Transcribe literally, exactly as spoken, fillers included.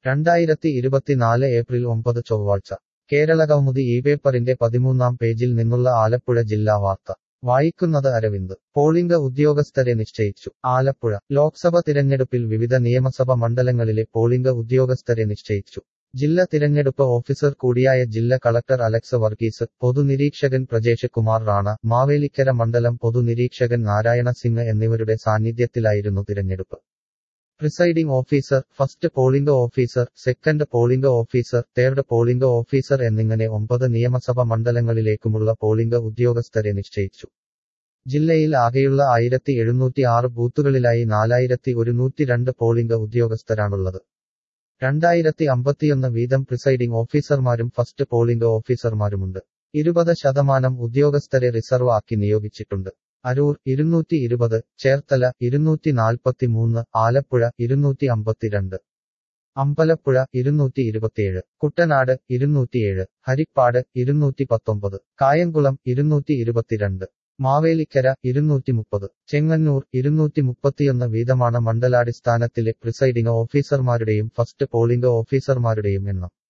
രണ്ടായിരത്തി ഇരുപത്തിനാല് ഏപ്രിൽ ഒമ്പത് ചൊവ്വാഴ്ച കേരളകൗമുദി ഈ പേപ്പറിന്റെ പതിമൂന്നാം പേജിൽ നിന്നുള്ള ആലപ്പുഴ ജില്ലാ വാർത്ത വായിക്കുന്നത് അരവിന്ദ്. പോളിംഗ് ഉദ്യോഗസ്ഥരെ നിശ്ചയിച്ചു. ആലപ്പുഴ ലോക്സഭ തിരഞ്ഞെടുപ്പിൽ വിവിധ നിയമസഭ മണ്ഡലങ്ങളിലെ പോളിംഗ് ഉദ്യോഗസ്ഥരെ നിശ്ചയിച്ചു. ജില്ലാ തിരഞ്ഞെടുപ്പ് ഓഫീസർ കൂടിയായ ജില്ലാ കളക്ടർ അലക്സ് വർഗീസ്, പൊതുനിരീക്ഷകൻ പ്രജേഷ് കുമാർ റാണ, മാവേലിക്കര മണ്ഡലം പൊതുനിരീക്ഷകൻ നാരായണ സിംഗ് എന്നിവരുടെ സാന്നിധ്യത്തിലായിരുന്നു തിരഞ്ഞെടുപ്പ്. Presiding officer, first polling officer, second polling officer, third polling officer എന്നിങ്ങനെ ഒമ്പത് നിയമസഭ മണ്ഡലങ്ങളിലേക്കുമുള്ള പോളിംഗ് ഉദ്യോഗസ്ഥരെ നിശ്ചയിച്ചു. ജില്ലയിൽ ആകെയുള്ള ആയിരത്തി എഴുന്നൂറ്റി ആറ് ബൂത്തുകളിലായി നാലായിരത്തി ഒരുന്നൂറ്റി രണ്ട് പോളിംഗ് ഉദ്യോഗസ്ഥരാണുള്ളത്. രണ്ടായിരത്തി അമ്പത്തിയൊന്ന് വീതം പ്രിസൈഡിംഗ് ഓഫീസർമാരും ഫസ്റ്റ് പോളിംഗ് ഓഫീസർമാരുമുണ്ട്. ഇരുപത് ശതമാനം ഉദ്യോഗസ്ഥരെ റിസർവ് ആക്കി നിയോഗിച്ചിട്ടുണ്ട്. അരൂർ ഇരുന്നൂറ്റി ഇരുപത്, ചേർത്തല ഇരുന്നൂറ്റി നാൽപ്പത്തിമൂന്ന്, ആലപ്പുഴ ഇരുന്നൂറ്റി അമ്പത്തിരണ്ട്, അമ്പലപ്പുഴ ഇരുന്നൂറ്റി ഇരുപത്തിയേഴ്, കുട്ടനാട് ഇരുന്നൂറ്റിയേഴ്, ഹരിപ്പാട് ഇരുന്നൂറ്റി പത്തൊമ്പത്, കായംകുളം ഇരുന്നൂറ്റി ഇരുപത്തിരണ്ട്, മാവേലിക്കര ഇരുന്നൂറ്റി മുപ്പത്, ചെങ്ങന്നൂർ ഇരുന്നൂറ്റി മുപ്പത്തിയൊന്ന് വീതമാണ് മണ്ഡലാടിസ്ഥാനത്തിലെ പ്രിസൈഡിംഗ് ഓഫീസർമാരുടെയും ഫസ്റ്റ് പോളിംഗ് ഓഫീസർമാരുടെയും എണ്ണം.